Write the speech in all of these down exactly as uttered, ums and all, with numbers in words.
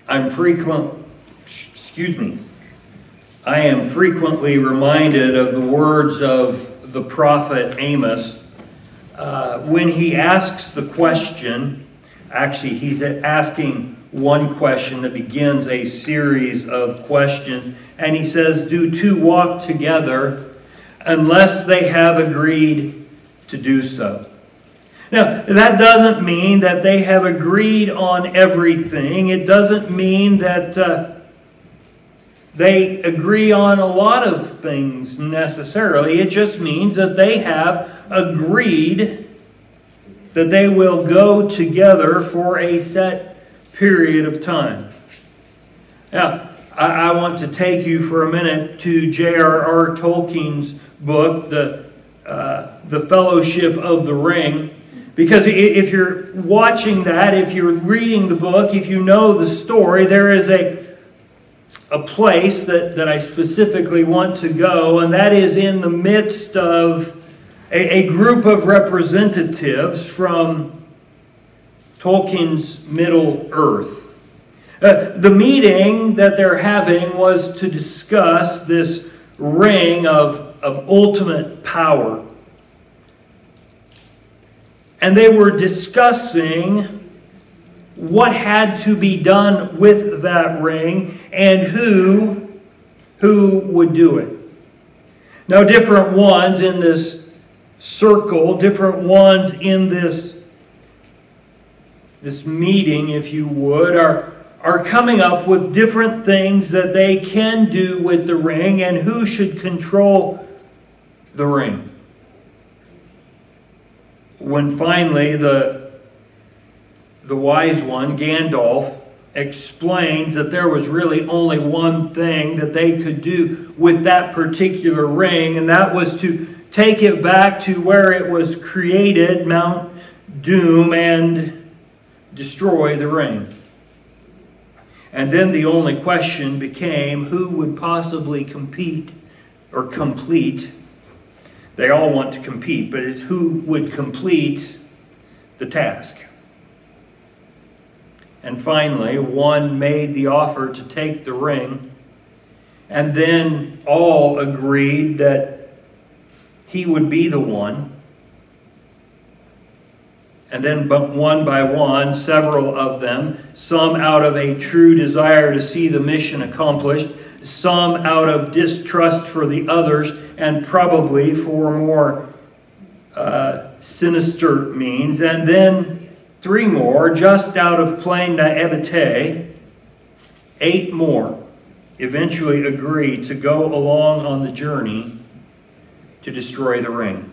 I'm frequent, excuse me, I am frequently reminded of the words of the prophet Amos uh, when he asks the question. Actually, he's asking one question that begins a series of questions, and he says, "Do two walk together unless they have agreed to do so?" Now, that doesn't mean that they have agreed on everything. It doesn't mean that uh, they agree on a lot of things necessarily. It just means that they have agreed that they will go together for a set period of time. Now, I, I want to take you for a minute to J R R Tolkien's book, The, uh, the Fellowship of the Ring. Because if you're watching that, if you're reading the book, if you know the story, there is a, a place that, that I specifically want to go, and that is in the midst of a, a group of representatives from Tolkien's Middle-earth. Uh, the meeting that they're having was to discuss this ring of, of ultimate power. And they were discussing what had to be done with that ring and who, who would do it. Now, different ones in this circle, different ones in this, this meeting, if you would, are, are coming up with different things that they can do with the ring and who should control the ring. When finally the, the wise one, Gandalf, explains that there was really only one thing that they could do with that particular ring, and that was to take it back to where it was created, Mount Doom, and destroy the ring. And then the only question became who would possibly compete or complete. They all want to compete, but it's who would complete the task. And finally, one made the offer to take the ring, and then all agreed that he would be the one. And then one by one, several of them, some out of a true desire to see the mission accomplished, some out of distrust for the others, and probably for more uh, sinister means. And then three more, just out of plain naivete, eight more eventually agreed to go along on the journey to destroy the ring.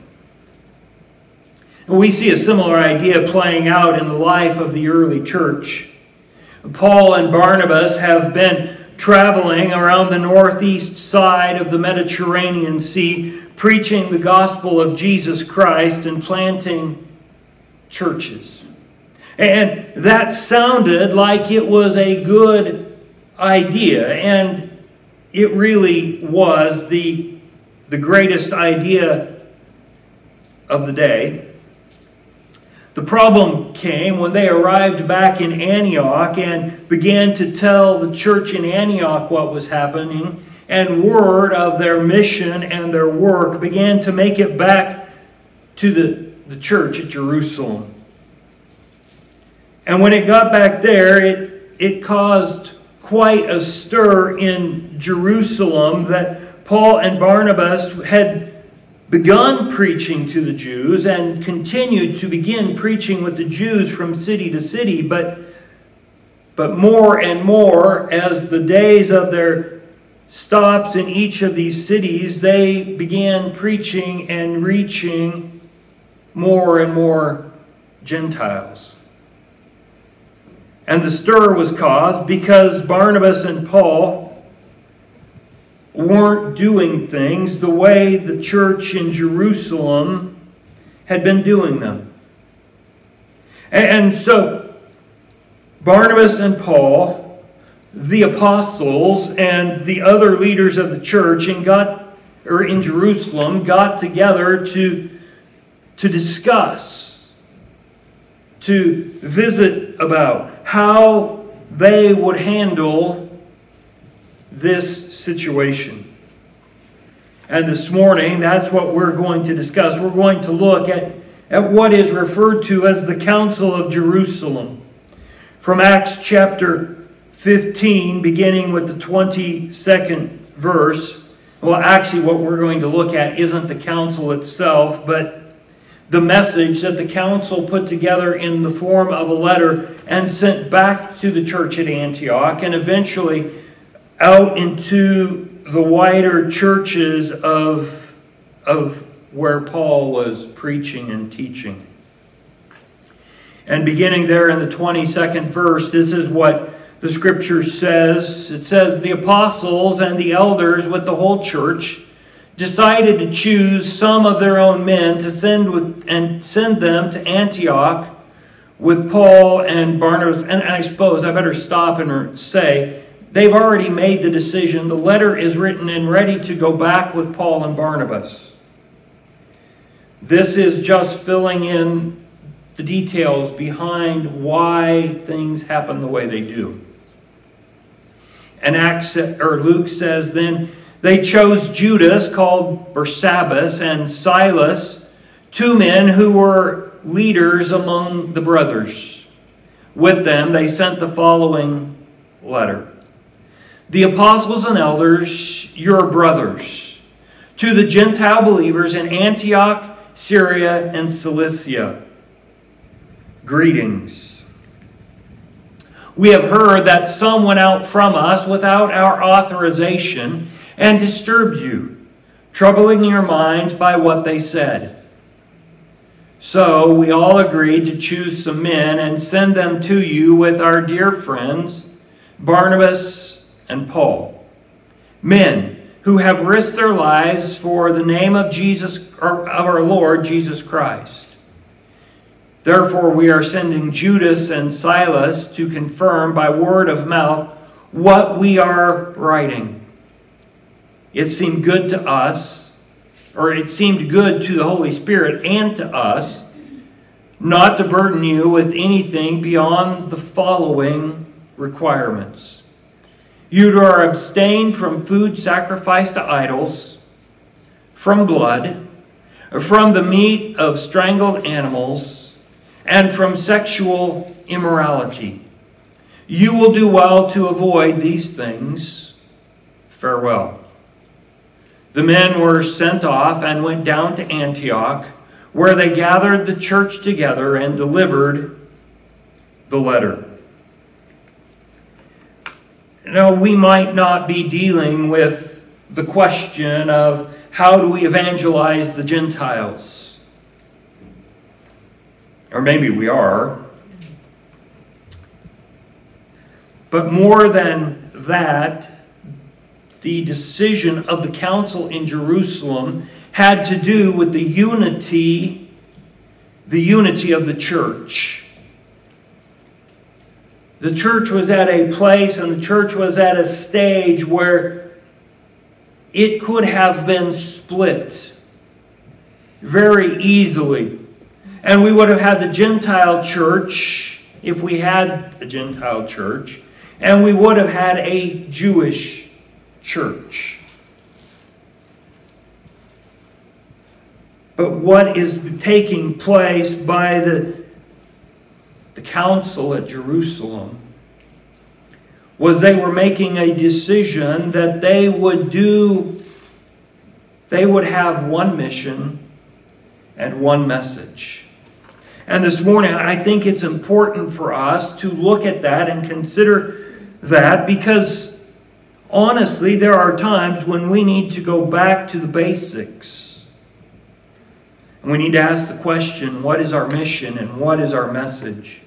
And we see a similar idea playing out in the life of the early church. Paul and Barnabas have been traveling around the northeast side of the Mediterranean Sea, preaching the gospel of Jesus Christ and planting churches. And that sounded like it was a good idea, and it really was the, the greatest idea of the day. The problem came when they arrived back in Antioch and began to tell the church in Antioch what was happening, and word of their mission and their work began to make it back to the, the church at Jerusalem. And when it got back there, it, it caused quite a stir in Jerusalem that Paul and Barnabas had begun preaching to the Jews and continued to begin preaching with the Jews from city to city, but, but more and more as the days of their stops in each of these cities, they began preaching and reaching more and more Gentiles. And the stir was caused because Barnabas and Paul weren't doing things the way the church in Jerusalem had been doing them. And so Barnabas and Paul, the apostles, and the other leaders of the church in, got, or in Jerusalem got together to, to discuss, to visit about how they would handle this situation. And this morning, that's what we're going to discuss. We're going to look at, at what is referred to as the Council of Jerusalem. From Acts chapter fifteen, beginning with the twenty-second verse. Well, actually, what we're going to look at isn't the council itself, but the message that the council put together in the form of a letter and sent back to the church at Antioch, and eventually out into the wider churches of, of where Paul was preaching and teaching. And beginning there in the twenty-second verse, this is what the scripture says. It says, the apostles and the elders with the whole church decided to choose some of their own men to send with, and send them to Antioch with Paul and Barnabas. And, and I suppose I better stop and say, they've already made the decision. The letter is written and ready to go back with Paul and Barnabas. This is just filling in the details behind why things happen the way they do. And Acts, or Luke says, then they chose Judas, called Barsabbas, and Silas, two men who were leaders among the brothers. With them, they sent the following letter. The apostles and elders, your brothers, to the Gentile believers in Antioch, Syria, and Cilicia, greetings. We have heard that some went out from us without our authorization and disturbed you, troubling your minds by what they said. So we all agreed to choose some men and send them to you with our dear friends, Barnabas and Paul, men who have risked their lives for the name of Jesus, or of our Lord Jesus Christ. Therefore, we are sending Judas and Silas to confirm by word of mouth what we are writing. It seemed good to us, or it seemed good to the Holy Spirit and to us, not to burden you with anything beyond the following requirements. You to abstain from food sacrificed to idols, from blood, from the meat of strangled animals, and from sexual immorality. You will do well to avoid these things. Farewell. The men were sent off and went down to Antioch, where they gathered the church together and delivered the letter. Now, we might not be dealing with the question of how do we evangelize the Gentiles? Or maybe we are. But more than that, the decision of the council in Jerusalem had to do with the unity, the unity of the church. The church was at a place and the church was at a stage where it could have been split very easily. And we would have had the Gentile church, if we had a Gentile church, and we would have had a Jewish church. But what is taking place by the, the council at Jerusalem was they were making a decision that they would do, they would have one mission and one message. And this morning, I think it's important for us to look at that and consider that, because honestly, there are times when we need to go back to the basics. And we need to ask the question, what is our mission and what is our message?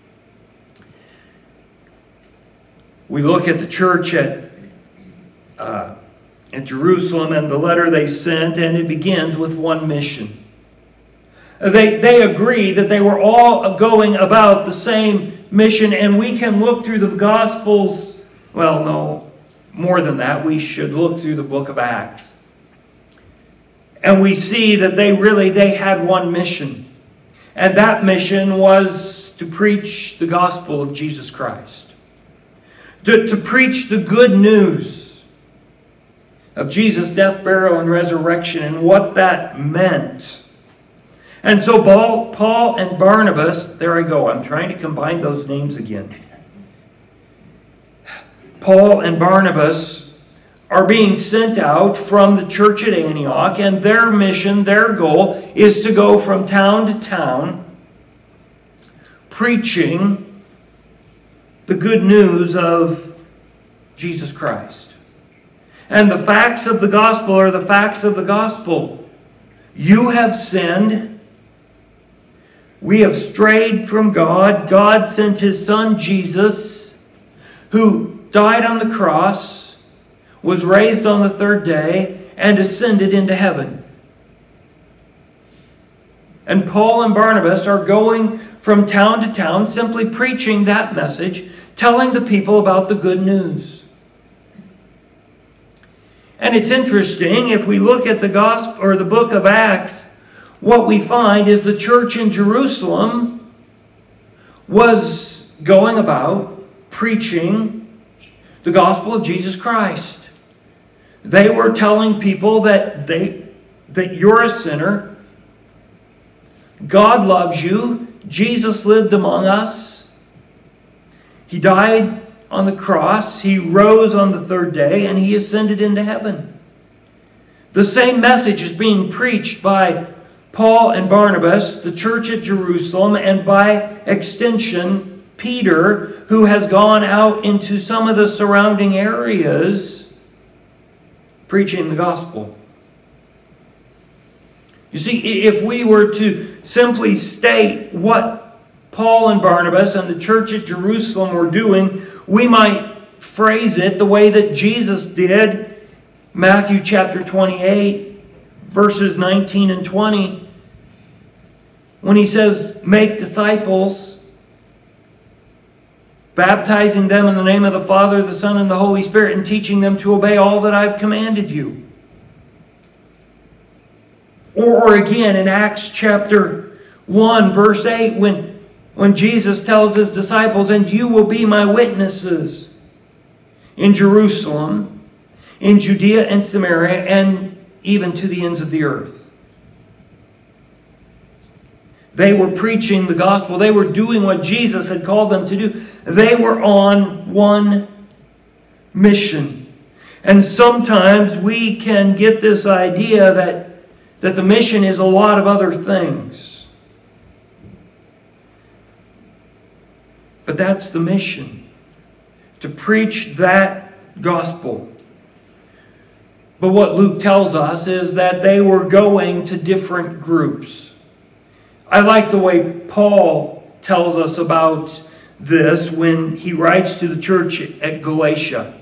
We look at the church at, uh, at Jerusalem and the letter they sent, and it begins with one mission. They, they agree that they were all going about the same mission, and we can look through the Gospels. Well, no, more than that, we should look through the book of Acts. And we see that they really, they had one mission. And that mission was to preach the gospel of Jesus Christ. to, to preach the good news of Jesus' death, burial, and resurrection and what that meant. And so Paul, Paul and Barnabas, there I go, I'm trying to combine those names again. Paul and Barnabas are being sent out from the church at Antioch, and their mission, their goal, is to go from town to town preaching the good news of Jesus Christ. And the facts of the gospel are the facts of the gospel. You have sinned. We have strayed from God. God sent His Son Jesus, who died on the cross, was raised on the third day, and ascended into heaven. And Paul and Barnabas are going from town to town, simply preaching that message, telling the people about the good news. And it's interesting, if we look at the gospel or the book of Acts, what we find is the church in Jerusalem was going about preaching the gospel of Jesus Christ. They were telling people that they that you're a sinner. God loves you. Jesus lived among us. He died on the cross. He rose on the third day, and He ascended into heaven. The same message is being preached by Paul and Barnabas, the church at Jerusalem, and by extension, Peter, who has gone out into some of the surrounding areas preaching the gospel. You see, if we were to simply state what Paul and Barnabas and the church at Jerusalem were doing, we might phrase it the way that Jesus did. Matthew chapter twenty-eight, verses nineteen and twenty, when He says, "Make disciples, baptizing them in the name of the Father, the Son, and the Holy Spirit, and teaching them to obey all that I've commanded you." Or, or again in Acts chapter one, verse eight, when, when Jesus tells His disciples, "And you will be my witnesses in Jerusalem, in Judea and Samaria, and even to the ends of the earth." They were preaching the gospel. They were doing what Jesus had called them to do. They were on one mission. And sometimes we can get this idea that, that the mission is a lot of other things. But that's the mission, to preach that gospel. But what Luke tells us is that they were going to different groups. I like the way Paul tells us about this when he writes to the church at Galatia.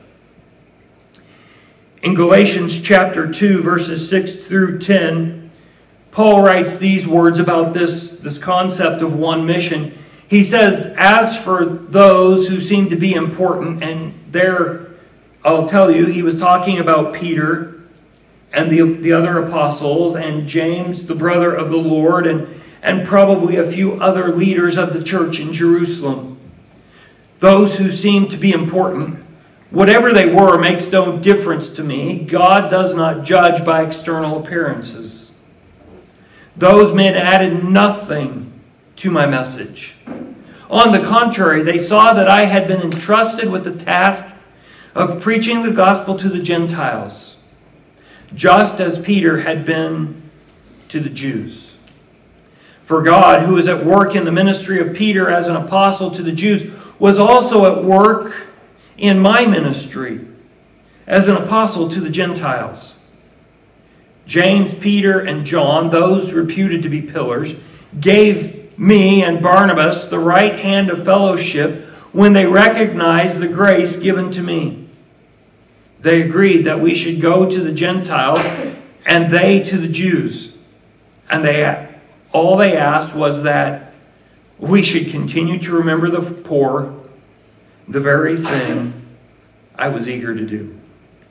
In Galatians chapter two, verses six through ten, Paul writes these words about this, this concept of one mission. He says, "As for those who seem to be important," and there, I'll tell you, he was talking about Peter and the, the other apostles and James, the brother of the Lord, and and probably a few other leaders of the church in Jerusalem. Those who seem to be important, whatever they were, makes no difference to me. God does not judge by external appearances. Those men added nothing to my message. On the contrary, they saw that I had been entrusted with the task of preaching the gospel to the Gentiles, just as Peter had been to the Jews. For God, who is at work in the ministry of Peter as an apostle to the Jews, was also at work in my ministry as an apostle to the Gentiles. James, Peter, and John, those reputed to be pillars, gave me and Barnabas the right hand of fellowship when they recognized the grace given to me. They agreed that we should go to the Gentiles and they to the Jews. And they all they asked was that we should continue to remember the poor, the very thing I was eager to do.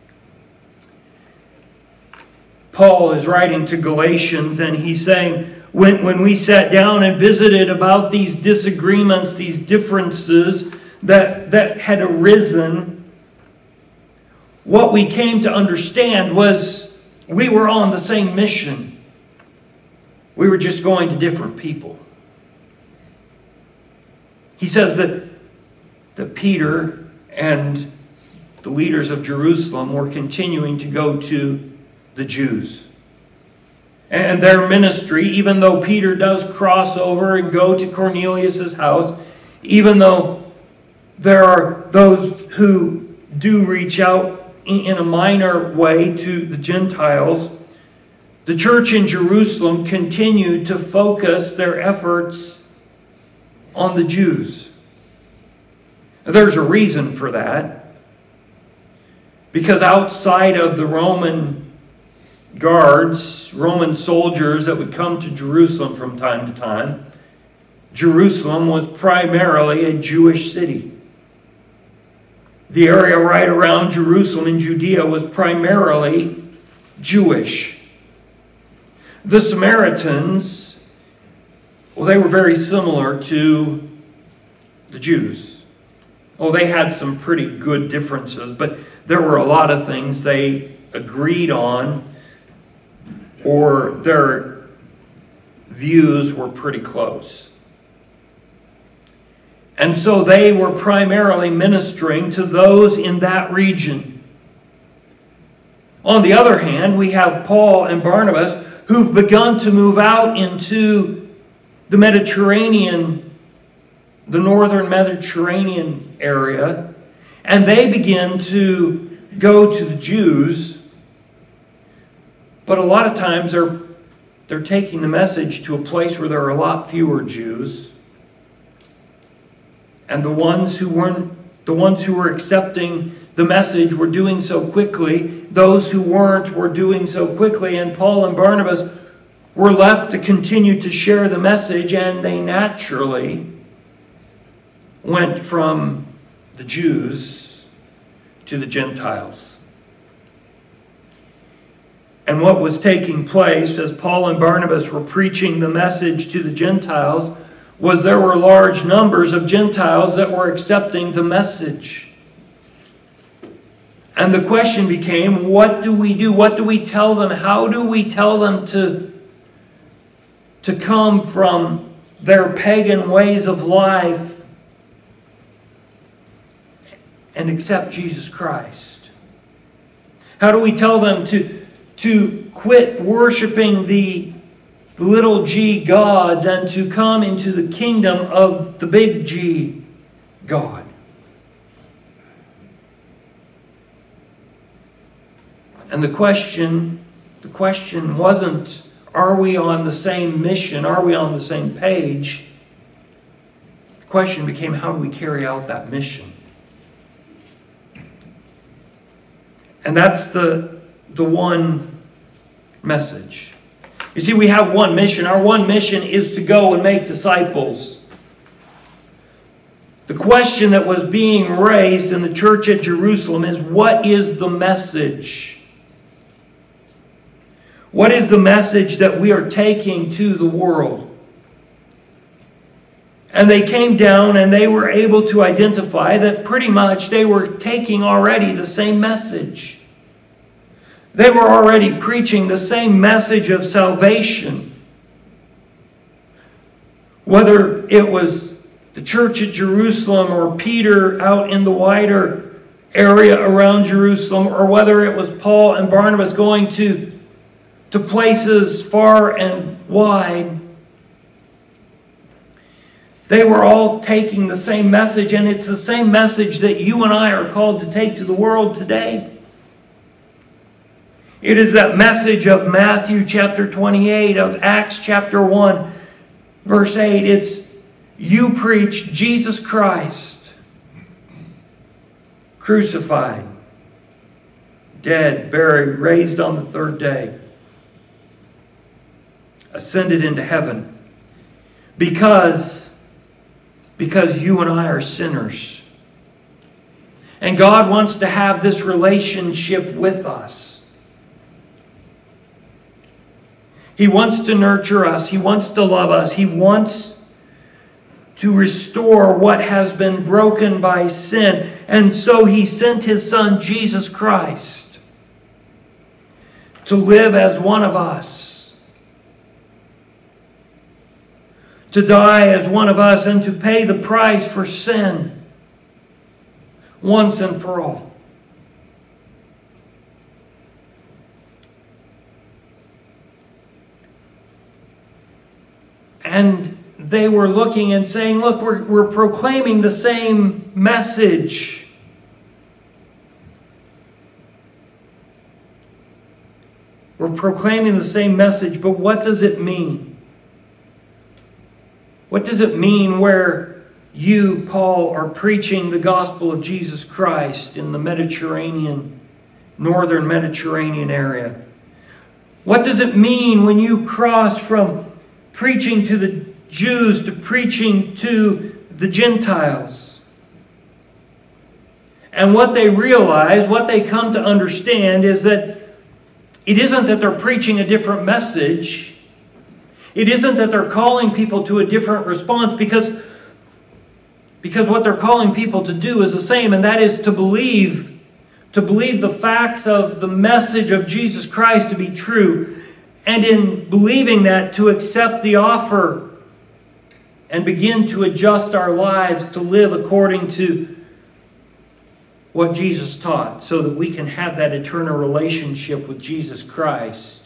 Paul is writing to Galatians, and he's saying, when, when we sat down and visited about these disagreements, these differences that, that had arisen, what we came to understand was we were on the same mission. We were just going to different people. He says that, that Peter and the leaders of Jerusalem were continuing to go to the Jews. And their ministry, even though Peter does cross over and go to Cornelius' house, even though there are those who do reach out in a minor way to the Gentiles, the church in Jerusalem continued to focus their efforts on the Jews. There's a reason for that. Because outside of the Roman guards, Roman soldiers that would come to Jerusalem from time to time, Jerusalem was primarily a Jewish city. The area right around Jerusalem in Judea was primarily Jewish. The Samaritans, well, they were very similar to the Jews. Oh, they had some pretty good differences, but there were a lot of things they agreed on, or their views were pretty close. And so they were primarily ministering to those in that region. On the other hand, we have Paul and Barnabas who've begun to move out into the Mediterranean, the northern Mediterranean area, and they begin to go to the Jews. But a lot of times they're, they're taking the message to a place where there are a lot fewer Jews. And the ones who weren't, the ones who were accepting the message were doing so quickly. Those who weren't were doing so quickly. And Paul and Barnabas were left to continue to share the message, and they naturally went from the Jews to the Gentiles. And what was taking place as Paul and Barnabas were preaching the message to the Gentiles was there were large numbers of Gentiles that were accepting the message. And the question became, what do we do? What do we tell them? How do we tell them to, to come from their pagan ways of life and accept Jesus Christ? How do we tell them to to quit worshiping the little g gods and to come into the kingdom of the big G God? And the question, the question wasn't, are we on the same mission? Are we on the same page? The question became, how do we carry out that mission? And that's the the one message. You see, we have one mission. Our one mission is to go and make disciples. The question that was being raised in the church at Jerusalem is, what is the message? What is the message that we are taking to the world? And they came down and they were able to identify that pretty much they were taking already the same message. They were already preaching the same message of salvation. Whether it was the church at Jerusalem or Peter out in the wider area around Jerusalem, or whether it was Paul and Barnabas going to, to places far and wide, they were all taking the same message, and it's the same message that you and I are called to take to the world today. It is that message of Matthew chapter twenty-eight, of Acts chapter one, verse eight. It's, you preach Jesus Christ, crucified, dead, buried, raised on the third day, ascended into heaven, because, because you and I are sinners. And God wants to have this relationship with us. He wants to nurture us. He wants to love us. He wants to restore what has been broken by sin. And so He sent His Son, Jesus Christ, to live as one of us, to die as one of us, and to pay the price for sin once and for all. And they were looking and saying, look, we're, we're proclaiming the same message. We're proclaiming the same message, but what does it mean? What does it mean where you, Paul, are preaching the gospel of Jesus Christ in the Mediterranean, northern Mediterranean area? What does it mean when you cross from preaching to the Jews to preaching to the Gentiles? And what they realize, what they come to understand, is that it isn't that they're preaching a different message. It isn't that they're calling people to a different response, because, because what they're calling people to do is the same, and that is to believe, to believe the facts of the message of Jesus Christ to be true. And in believing that, to accept the offer and begin to adjust our lives to live according to what Jesus taught, so that we can have that eternal relationship with Jesus Christ.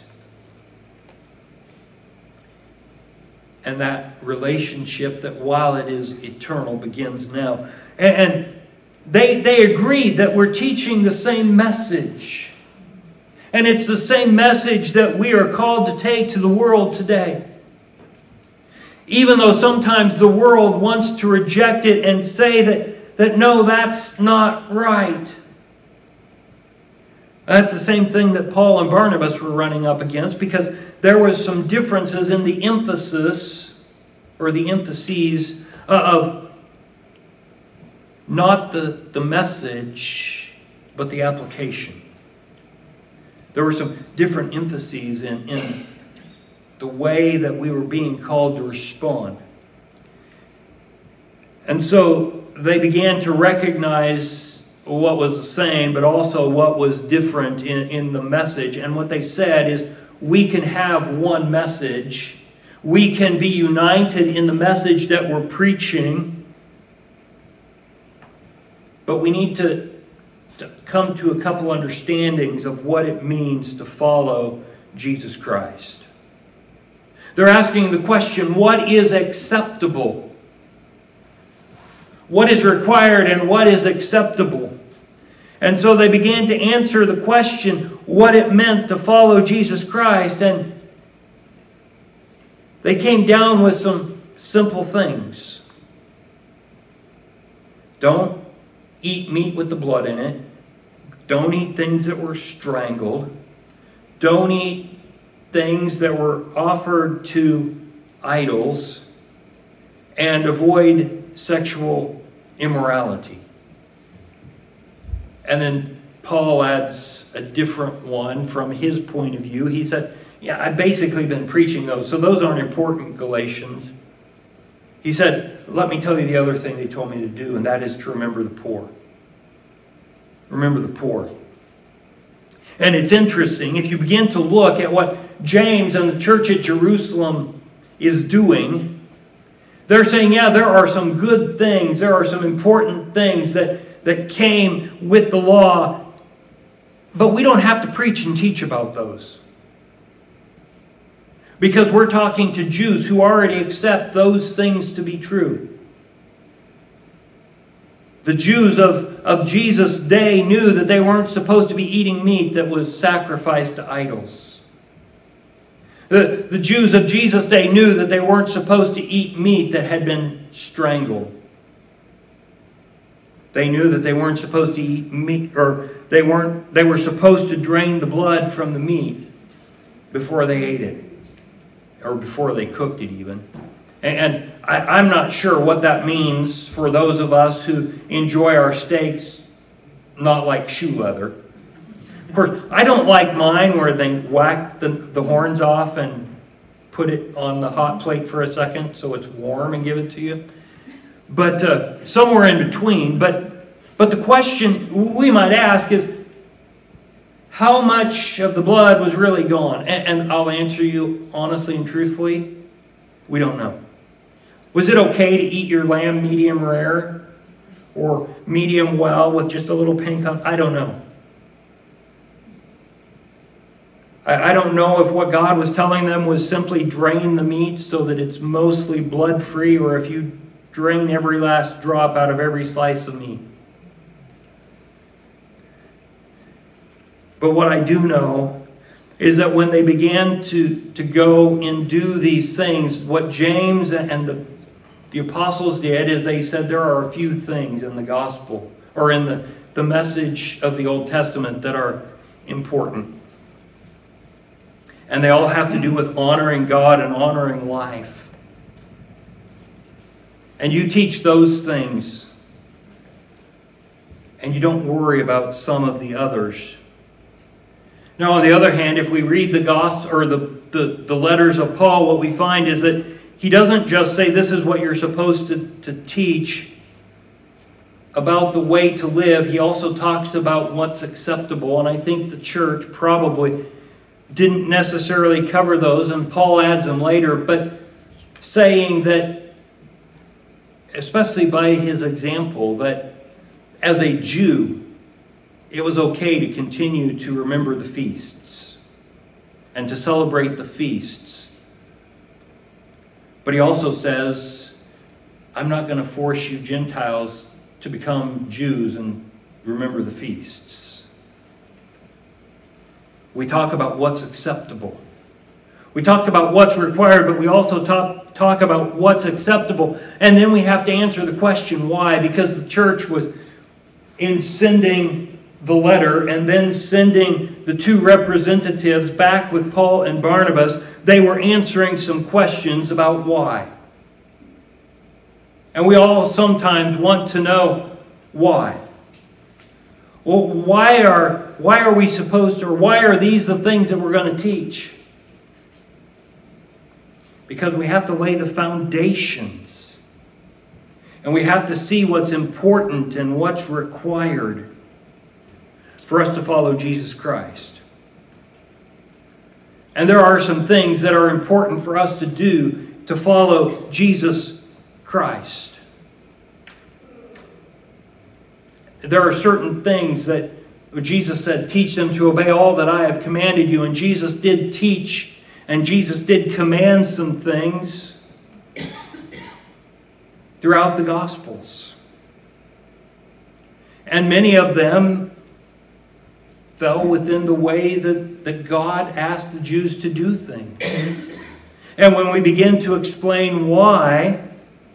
And that relationship that, while it is eternal, begins now. And they, they agreed that we're teaching the same message. And it's the same message that we are called to take to the world today. Even though sometimes the world wants to reject it and say that, that no, that's not right. That's the same thing that Paul and Barnabas were running up against, because there was some differences in the emphasis, or the emphases of not the, the message, but the application. There were some different emphases in, in the way that we were being called to respond. And so they began to recognize what was the same, but also what was different in, in the message. And what they said is, we can have one message. We can be united in the message that we're preaching. But we need to to come to a couple understandings of what it means to follow Jesus Christ. They're asking the question, what is acceptable? What is required and what is acceptable? And so they began to answer the question, what it meant to follow Jesus Christ. And they came down with some simple things. Don't eat meat with the blood in it. Don't eat things that were strangled. Don't eat things that were offered to idols. And avoid sexual immorality. And then Paul adds a different one from his point of view. He said, yeah, I've basically been preaching those, so those aren't important, Galatians. He said, let me tell you the other thing they told me to do, and that is to remember the poor. Remember the poor. And it's interesting, if you begin to look at what James and the church at Jerusalem is doing, they're saying, yeah, there are some good things, there are some important things that, that came with the law, but we don't have to preach and teach about those. Because we're talking to Jews who already accept those things to be true. The Jews of, of Jesus' day knew that they weren't supposed to be eating meat that was sacrificed to idols. The, the Jews of Jesus' day knew that they weren't supposed to eat meat that had been strangled. They knew that they weren't supposed to eat meat, or they weren't they were supposed to drain the blood from the meat before they ate it. Or before they cooked it even. And, and I, I'm not sure what that means for those of us who enjoy our steaks not like shoe leather. Of course, I don't like mine where they whack the, the horns off and put it on the hot plate for a second so it's warm and give it to you. but uh, somewhere in between. But, but the question we might ask is, how much of the blood was really gone? And, and I'll answer you honestly and truthfully, we don't know. Was it okay to eat your lamb medium rare or medium well with just a little pink on? I don't know. I, I don't know if what God was telling them was simply drain the meat so that it's mostly blood-free, or if you drain every last drop out of every slice of meat. But what I do know is that when they began to, to go and do these things, what James and the, the apostles did is they said there are a few things in the gospel, or in the, the message of the Old Testament, that are important. And they all have to do with honoring God and honoring life. And you teach those things, and you don't worry about some of the others. Now, on the other hand, if we read the gospel or the, the, the letters of Paul, what we find is that he doesn't just say this is what you're supposed to, to teach about the way to live. He also talks about what's acceptable. And I think the church probably didn't necessarily cover those, and Paul adds them later, but saying that, especially by his example, that as a Jew, it was okay to continue to remember the feasts and to celebrate the feasts. But he also says, I'm not going to force you Gentiles to become Jews and remember the feasts. We talk about what's acceptable. We talk about what's required, but we also talk, talk about what's acceptable. And then we have to answer the question, why? Because the church was, in sending the letter and then sending the two representatives back with Paul and Barnabas, they were answering some questions about why. And we all sometimes want to know why. Well, why are, why are we supposed to, or why are these the things that we're going to teach? Because we have to lay the foundations. And we have to see what's important and what's required for us to follow Jesus Christ. And there are some things that are important for us to do to follow Jesus Christ. There are certain things that Jesus said, teach them to obey all that I have commanded you. And Jesus did teach, and Jesus did command some things throughout the Gospels. And many of them fell within the way that, that God asked the Jews to do things. And when we begin to explain why,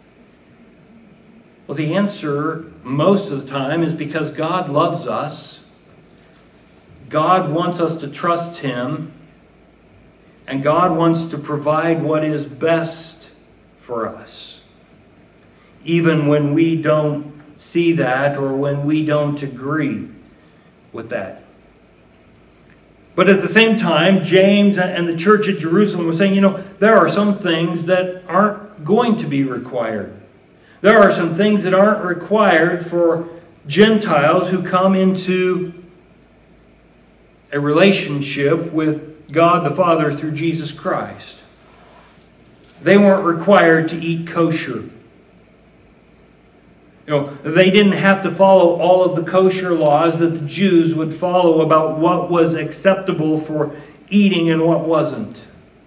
well, the answer most of the time is because God loves us. God wants us to trust Him. And God wants to provide what is best for us. Even when we don't see that, or when we don't agree with that. But at the same time, James and the church at Jerusalem were saying, you know, there are some things that aren't going to be required. There are some things that aren't required for Gentiles who come into a relationship with God the Father through Jesus Christ. They weren't required to eat kosher. You know, they didn't have to follow all of the kosher laws that the Jews would follow about what was acceptable for eating and what wasn't.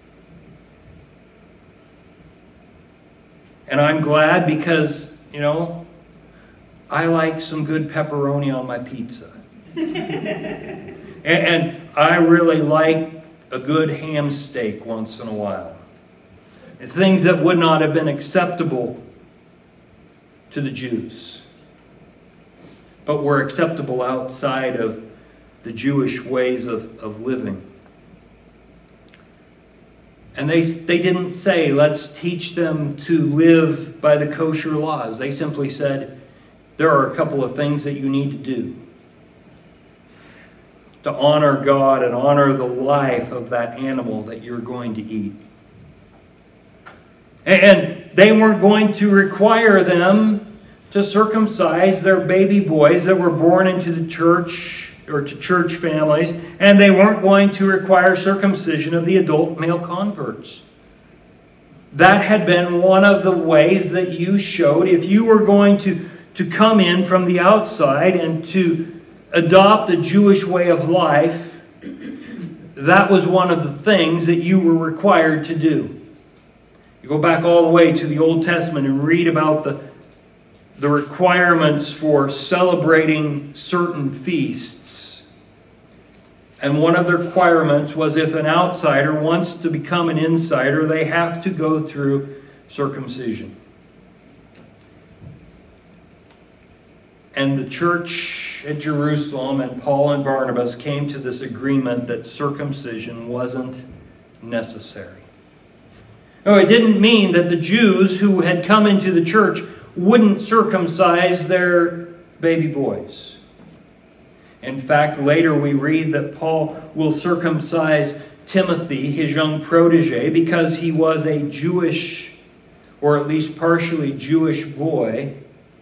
And I'm glad because, you know, I like some good pepperoni on my pizza. and, and I really like a good ham steak once in a while. And things that would not have been acceptable to the Jews, but were acceptable outside of the Jewish ways of, of living. And they, they didn't say, let's teach them to live by the kosher laws. They simply said, there are a couple of things that you need to do to honor God and honor the life of that animal that you're going to eat. And they weren't going to require them to circumcise their baby boys that were born into the church or to church families, and they weren't going to require circumcision of the adult male converts. That had been one of the ways that you showed if you were going to, to come in from the outside and to adopt a Jewish way of life. That was one of the things that you were required to do. You go back all the way to the Old Testament and read about the, the requirements for celebrating certain feasts. And one of the requirements was if an outsider wants to become an insider, they have to go through circumcision. And the church at Jerusalem and Paul and Barnabas came to this agreement that circumcision wasn't necessary. No, it didn't mean that the Jews who had come into the church wouldn't circumcise their baby boys. In fact, later we read that Paul will circumcise Timothy, his young protege, because he was a Jewish, or at least partially Jewish boy.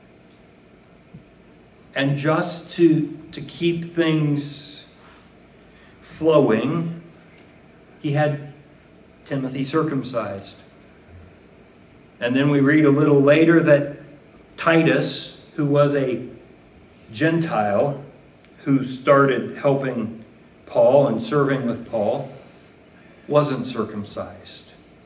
And just to, to keep things flowing, he had Timothy circumcised. And then we read a little later that Titus, who was a Gentile, who started helping Paul and serving with Paul, wasn't circumcised.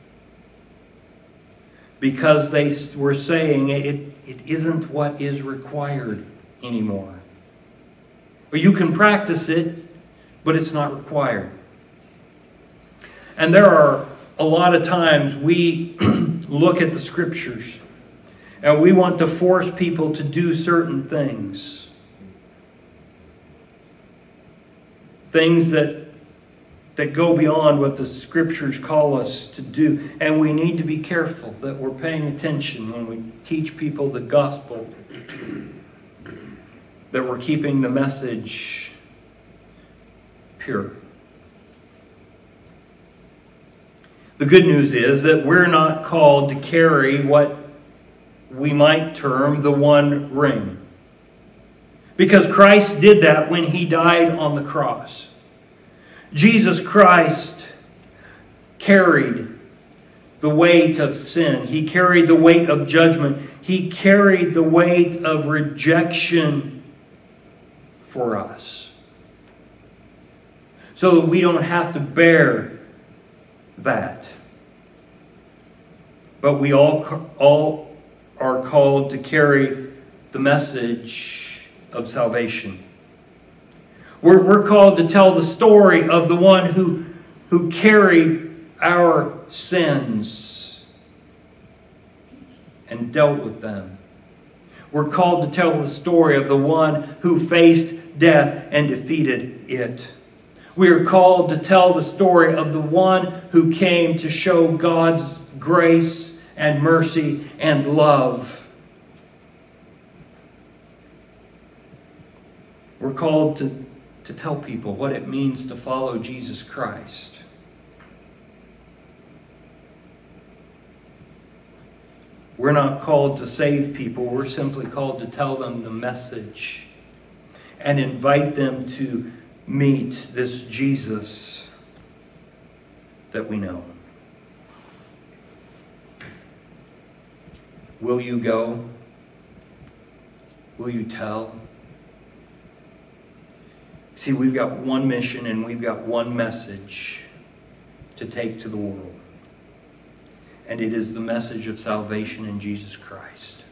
Because they were saying it, it isn't what is required anymore. Well, you can practice it, but it's not required. And there are a lot of times we look at the Scriptures and we want to force people to do certain things. Things that, that go beyond what the Scriptures call us to do. And we need to be careful that we're paying attention when we teach people the gospel, that we're keeping the message pure. The good news is that we're not called to carry what we might term the one ring. Because Christ did that when He died on the cross. Jesus Christ carried the weight of sin. He carried the weight of judgment. He carried the weight of rejection for us. So that we don't have to bear that. But we all, all are called to carry the message of salvation. We're, we're called to tell the story of the one who, who carried our sins and dealt with them. We're called to tell the story of the one who faced death and defeated it. We are called to tell the story of the one who came to show God's grace and mercy and love. We're called to, to tell people what it means to follow Jesus Christ. We're not called to save people. We're simply called to tell them the message and invite them to meet this Jesus that we know. Will you go? Will you tell? See, we've got one mission and we've got one message to take to the world. And it is the message of salvation in Jesus Christ.